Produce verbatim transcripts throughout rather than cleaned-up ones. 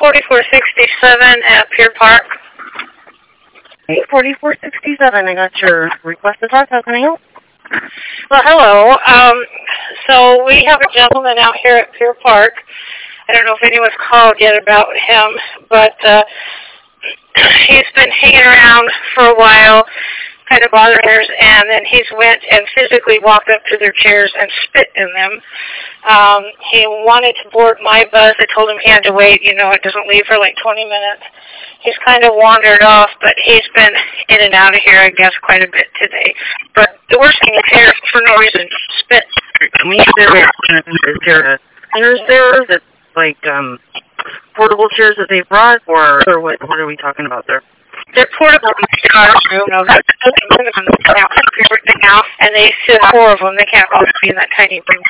forty-four sixty-seven at Pier Park. eight forty-four sixty-seven, I got your request to talk. How can I help? Well, hello. Um, so we have a gentleman out here at Pier Park. I don't know if anyone's called yet about him, but uh, he's been hanging around for a while, kind of bothering us, and then he's went and physically walked up to their chairs and spit in them. Um, he wanted to board my bus. I told him he had to wait. You know, it doesn't leave for like twenty minutes. He's kind of wandered off, but he's been in and out of here, I guess, quite a bit today. But the worst thing is here for no reason, spit. When you say there, is there a centers there that, like, um, portable chairs that they brought, or, or what, what are we talking about there? They're portable in the car room, no, that's everything out, and they sit four of them. They can't all be in that tiny room.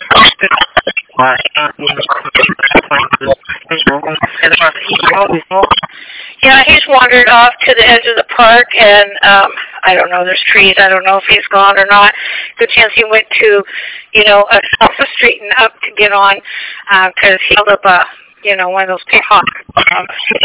Yeah, he's wandered off to the edge of the park, and um, I don't know, there's trees. I don't know if he's gone or not. Good chance he went to, you know, a, off the street and up to get on, because uh, he held up a, you know, one of those Payhawk. Um,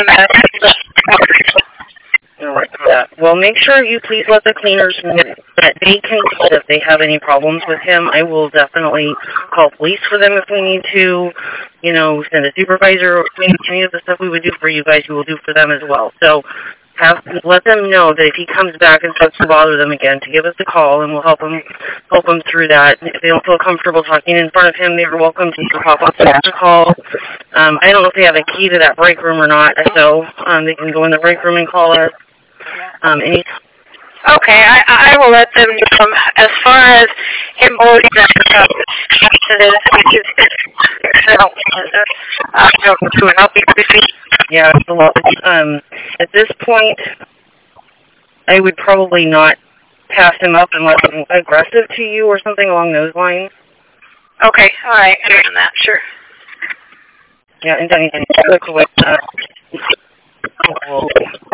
Yeah. Well, make sure you please let the cleaners know that they can, if they have any problems with him. I will definitely call police for them if we need to, you know, send a supervisor. Any of the stuff we would do for you guys, we will do for them as well. So have let them know that if he comes back and starts to bother them again, to give us a call, and we'll help them help them through that. If they don't feel comfortable talking in front of him, they're welcome to pop up and a call. Um, I don't know if they have a key to that break room or not, so um, they can go in the break room and call us. Um, any Okay, I, I will let them know. Um, as far as him holding that up, I don't know to help you. Yeah, it's a lot. Um, at this point, I would probably not pass him up unless he's aggressive to you or something along those lines. Okay, all right, I understand that, sure. Yeah, and anything quick with uh,